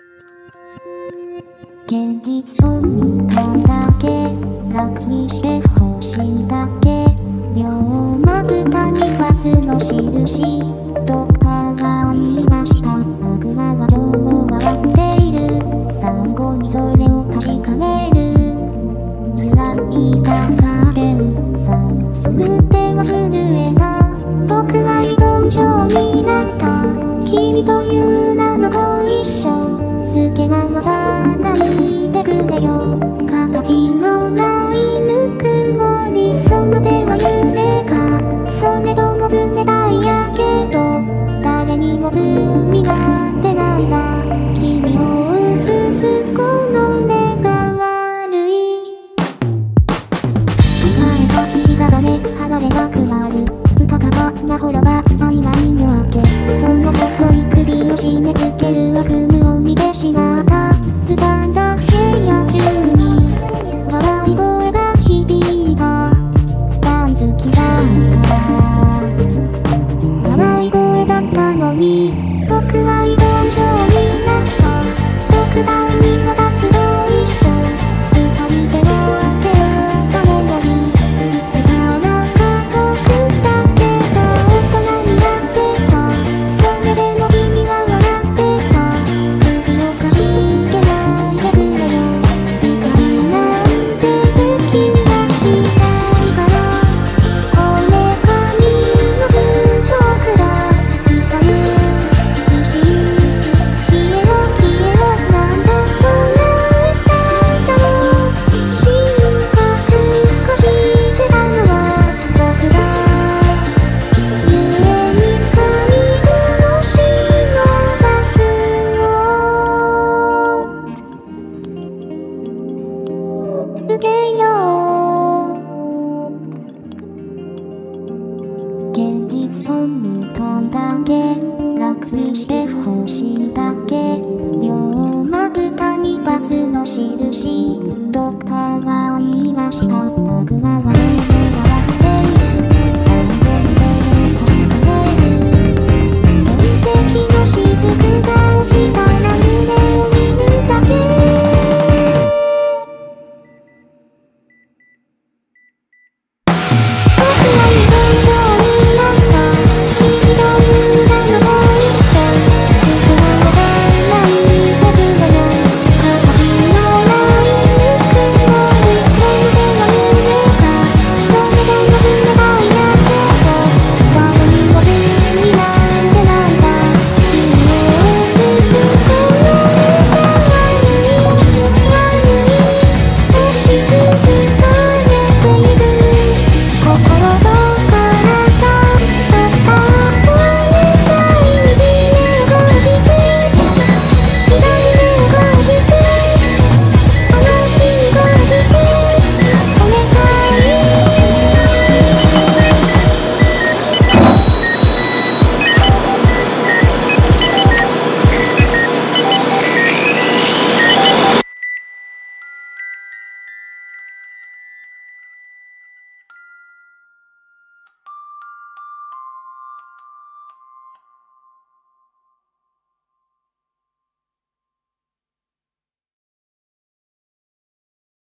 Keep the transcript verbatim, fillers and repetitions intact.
現実を見たいだけ、楽にしてほしいだけ。両まぶたに×の印、どっかが言いました。僕らは今日も笑っている。産後にそれを確かめる。揺らいだカーテンさん、すぐ手は震えた。僕は依存症になった。君という名のと一緒、つけ回さないでくれよ。形のないぬくもり、その手は夢か。それとも冷たいやけど、誰にも罪なんてないさ。君を映すこの目が悪い。離れた膝がね離れなくなる。うたたかなほらば曖昧に分け、その細い首を締め付ける悪夢を見てしまった。すさんだ部屋中に笑い声が響いた。パン好きだった笑い声だったのに、僕は依存症になった。特段